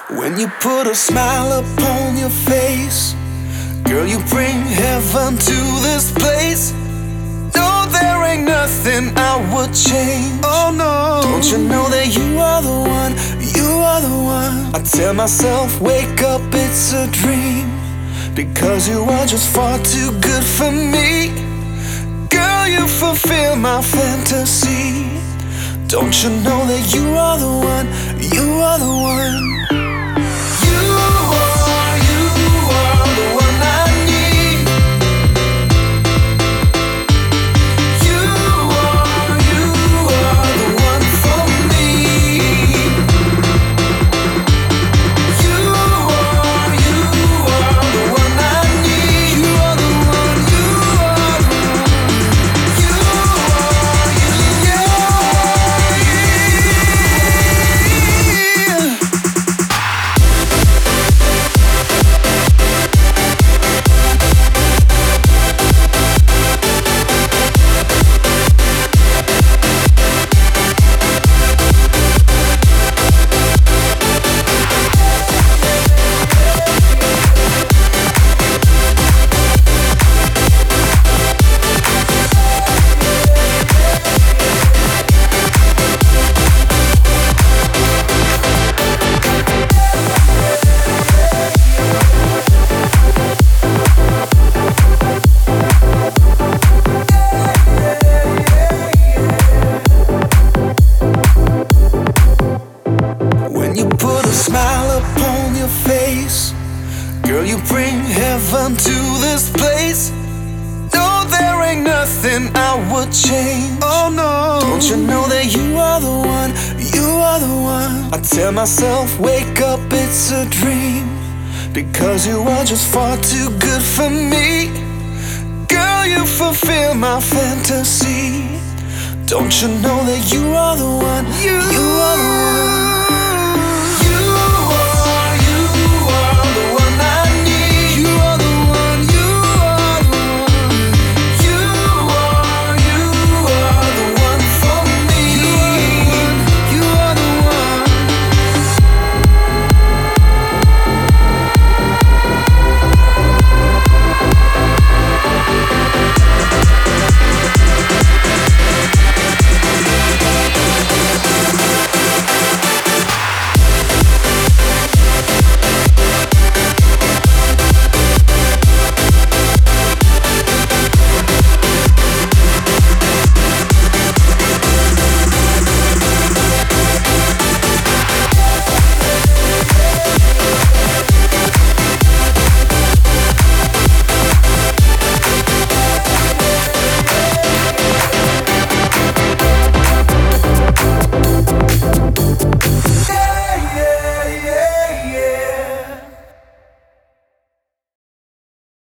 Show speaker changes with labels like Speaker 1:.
Speaker 1: When you put a smile upon your face, girl, you bring heaven to this place. No, there ain't nothing I would change. Oh no, don't you know that you are the one, you are the one. I tell myself, wake up, it's a dream, because you are just far too good for me. Girl, you fulfill my fantasy. Don't you know that you are the one, you are the one. Smile upon your face, girl, you bring heaven to this place. No, there ain't nothing I would change. Oh no, don't you know that you are the one, you are the one. I tell myself, wake up, it's a dream, because you are just far too good for me. Girl, you fulfill my fantasy. Don't you know that you are the one, you are the one.